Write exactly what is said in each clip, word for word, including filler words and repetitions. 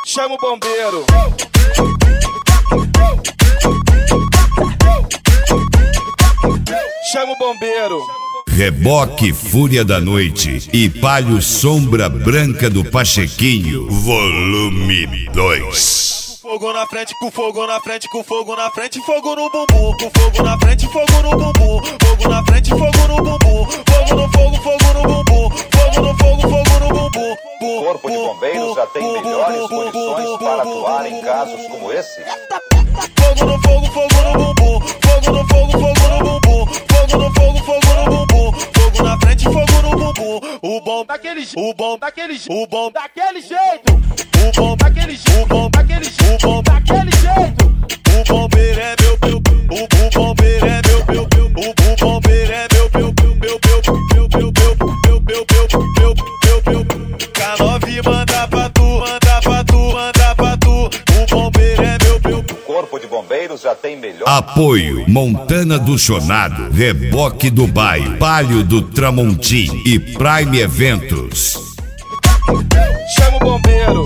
Chama o bombeiro. Chama o bombeiro. Reboque Fúria da Noite e Palio Sombra Branca do Pachequinho, volume dois. Fogo na frente, com fogo na frente, com fogo na frente, fogo no bumbum. Com fogo na frente, fogo no bumbum. Fogo na frente, fogo no bumbum. Fogo no fogo, fogo no bumbum. Fogo no fogo, fogo no bumbum. O Corpo de Bombeiros já tem melhores condições para atuar em casos como esse. Fogo no fogo, fogo no bumbum. Fogo no fogo, fogo no bumbum. Fogo no fogo, fogo no bumbum. Fogo na frente, fogo no bumbum. O bom daquele, o bom daquele, o bom daquele jeito. O bom daquele, o bom daquele, o bom daquele jeito. O bombeiro é meu, meu, o, o bombeiro é meu, meu, meu, o, o bombeiro é meu, meu, meu, meu, meu, meu, meu, meu, meu, meu, meu, meu. K nove manda pra tu, manda pra tu, manda pra tu. O bombeiro é meu, meu. O Corpo de Bombeiros já tem melhor. Apoio Montana do Chonado, Reboque do Bairro, Palio do Tramontim e Prime Eventos. Chama o bombeiro.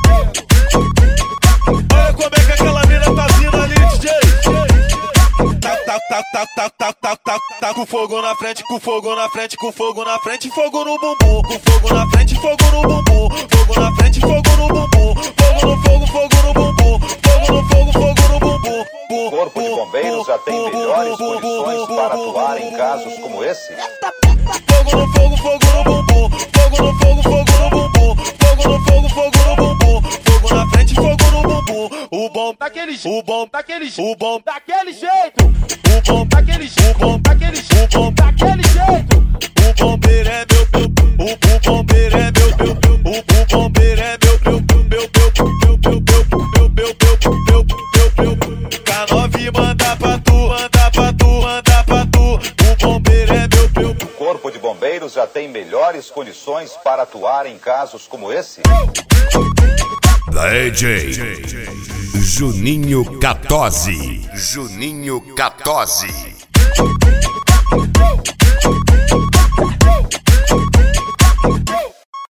Olha como é que aquela mina tá vindo ali, D J. Tá, tá, tá, tá, tá, tá, tá, tá, tá com fogo na frente, com fogo na frente, com fogo na frente, fogo no bumbum. Com fogo na frente, fogo no bumbum. Fogo na frente, fogo no bumbum. Fogo no fogo, fogo no bumbum. Fogo no fogo, fogo no bumbum. O Corpo de Bombeiros já tem melhores condições para atuar em casos como esse. Fogo no fogo, fogo no bumbum. Fogo no fogo, fogo no bumbum. Fogo no fogo, fogo no bumbum. Fogo na frente, fogo no bumbum. O bom daquele, o bom daquele, o bom daquele jeito. O bom daquele, o bom daquele, o bom daquele jeito. O bombeiro é meu, meu, o, o bombeiro é meu, meu, meu, o, o bombeiro é meu, meu, meu, meu, meu, meu, meu, meu, meu, meu, meu. K nove manda pra tu, manda pra tu, manda pra tu. O bombeiro é meu, meu. O Corpo de Bombeiros já tem melhores condições para atuar em casos como esse. D J Juninho Catozzi. Juninho Catozzi.